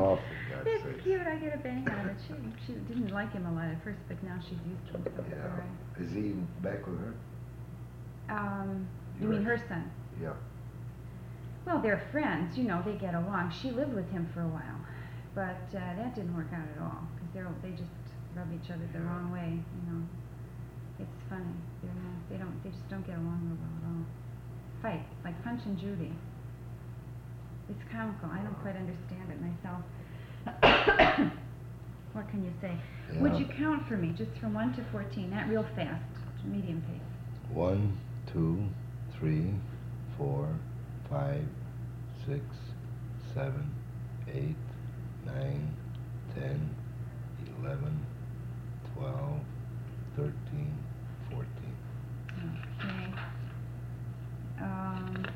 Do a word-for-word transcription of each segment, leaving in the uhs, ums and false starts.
off, for God's It's sakes. cute. I get a bang out of it. She she didn't like him a lot at first, but now she's used to him. So it's all Yeah. right. Is he back with her? Um, you Your mean ex? her son? Yeah. Well, they're friends. You know, they get along. She lived with him for a while, but uh, that didn't work out at all because they they just rub each other the wrong way. You know, it's funny. They're not, they don't. They just don't get along real well at all. Fight like Punch and Judy. It's comical. I don't quite understand it myself. What can you say? Yeah. Would you count for me, just from one to fourteen, not real fast, medium pace? One, two, three, four, five, six, seven, eight, nine, ten, eleven, twelve, thirteen, fourteen. Okay. Um,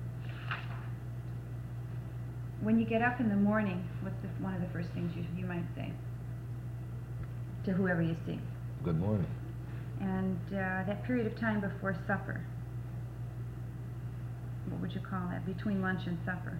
when you get up in the morning, what's the, one of the first things you, you might say to whoever you see? Good morning. And uh, that period of time before supper, what would you call that? Between lunch and supper?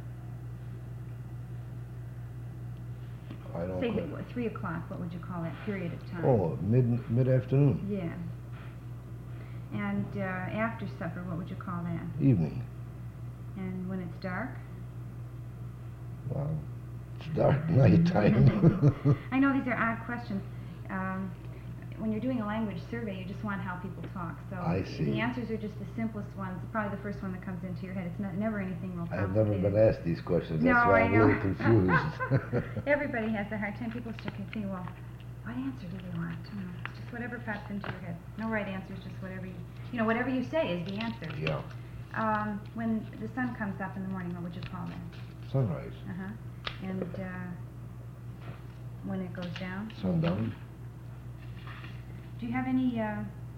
I don't. Say quite- that, three o'clock. What would you call that period of time? Oh, mid mid afternoon. Yeah. And uh, after supper, what would you call that? Evening. And when it's dark? Well, it's dark nighttime. I know these are odd questions. Um, when you're doing a language survey, you just want how people talk. So I see. the answers are just the simplest ones. Probably the first one that comes into your head. It's not, never anything real I've complicated. never been asked these questions. No, That's why I I'm know. a little confused. Everybody has a hard time. People start thinking, well, what answer do they want? You know, it's just whatever pops into your head. No right answer, it's just whatever you, you know, whatever you say is the answer. Yeah. Um, when the sun comes up in the morning, what would you call that? Sunrise. Uh-huh. And uh, when it goes down? Sundown. Do you have any, uh,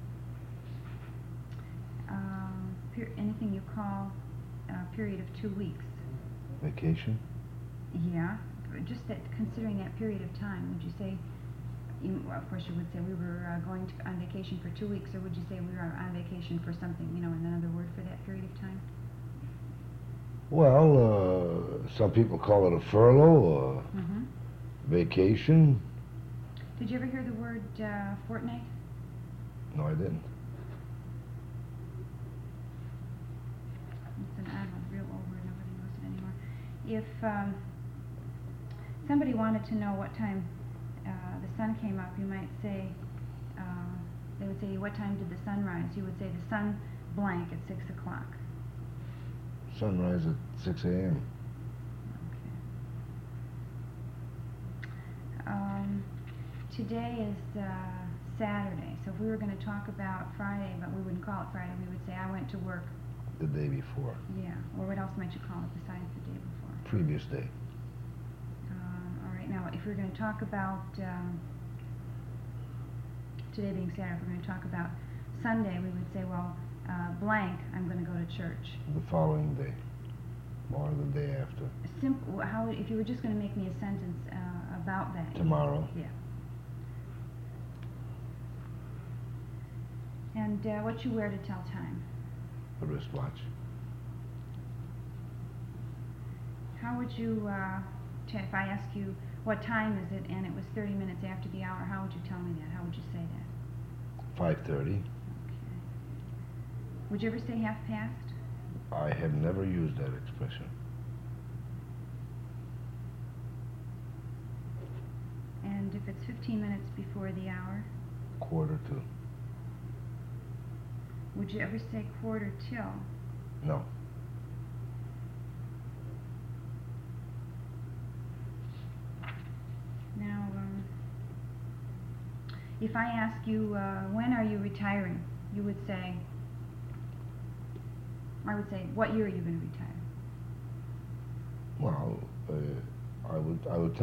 um, per- anything you call a period of two weeks? Vacation. Yeah, just that, considering that period of time, would you say, you, well, of course you would say we were uh, going to, on vacation for two weeks, or would you say we were on vacation for something, you know, another word for that period of time? Well, uh, some people call it a furlough, uh, Mm-hmm. vacation. Did you ever hear the word uh, fortnight? No, I didn't. It's an odd one, real old word, nobody knows it anymore. If um, somebody wanted to know what time uh, the sun came up, you might say, uh, they would say, what time did the sun rise? You would say the sun blank at six o'clock. Sunrise at six a.m. Okay. Um, today is uh, Saturday, so if we were going to talk about Friday, but we wouldn't call it Friday, we would say, I went to work. The day before. Yeah, or what else might you call it besides the day before? Previous day. Um, all right, now if we're going to talk about, um, today being Saturday, if we're going to talk about Sunday, we would say, well, uh, blank, I'm going to go to church. The following day. Or the day after. Simple, how, would- if you were just going to make me a sentence uh, about that. Tomorrow. Yeah. And uh, what you wear to tell time? A wristwatch. How would you, uh, t- if I ask you, what time is it, and it was thirty minutes after the hour, how would you tell me that? How would you say that? Five thirty. Okay. Would you ever say half past? I have never used that expression. And if it's fifteen minutes before the hour, Quarter to. would you ever say quarter till? No. Now, um, if I ask you, uh, when are you retiring? You would say, I would say, what year are you going to retire? Well, uh, I would I would